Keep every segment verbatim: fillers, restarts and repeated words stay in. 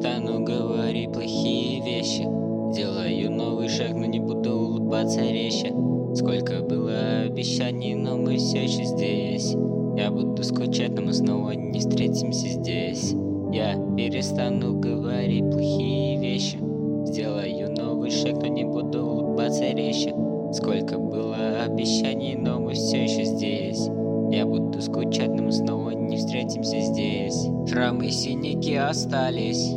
перестану говорить плохие вещи. Делаю новый шаг, но не буду улыбаться резче. Сколько было обещаний, но мы все еще здесь. Я буду скучать, но мы снова не встретимся здесь. Я перестану говорить плохие вещи. Сделаю новый шаг, но не буду улыбаться резче. Сколько было обещаний, но мы все еще здесь. Я буду скучать, но мы снова не встретимся здесь. Шрамы и синяки остались.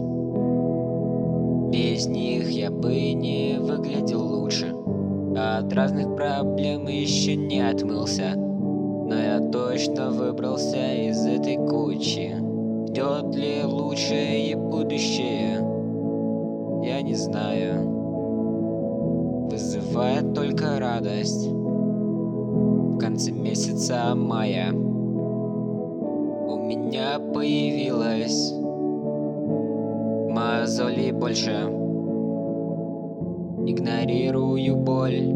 Без них я бы не выглядел лучше. От разных проблем еще не отмылся. Но я точно выбрался из этой кучи. Ждет ли лучшее будущее? Я не знаю. Вызывает только радость. В конце месяца мая у меня появилась мозоли больше. Игнорирую боль.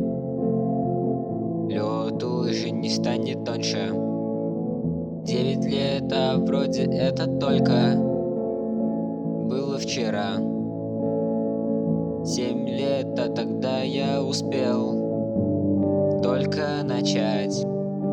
Лед уже не станет тоньше. Девять лет, а вроде это только было вчера. Семь лет, а тогда я успел только начать.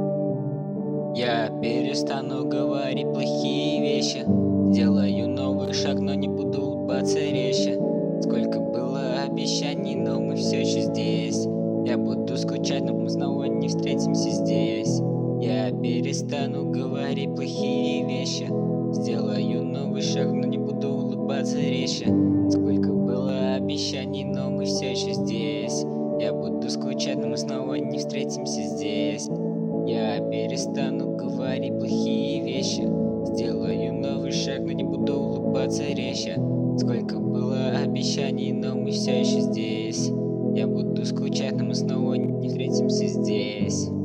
Я перестану говорить плохие вещи. Сделаю новый шаг, но не буду улыбаться резче. Сколько было обещаний, но мы все еще здесь. Я буду скучать, но мы снова не встретимся здесь. Я перестану говорить плохие вещи. Сделаю новый шаг, но не буду улыбаться резче. Сколько было обещаний, но мы все еще здесь. Я буду скучать, но мы снова не встретимся здесь. Я перестану говорить плохие вещи. Сделаю новый шаг, но не буду улыбаться резче. Сколько было обещаний, но мы все еще здесь. Я буду скучать, но мы снова не встретимся здесь.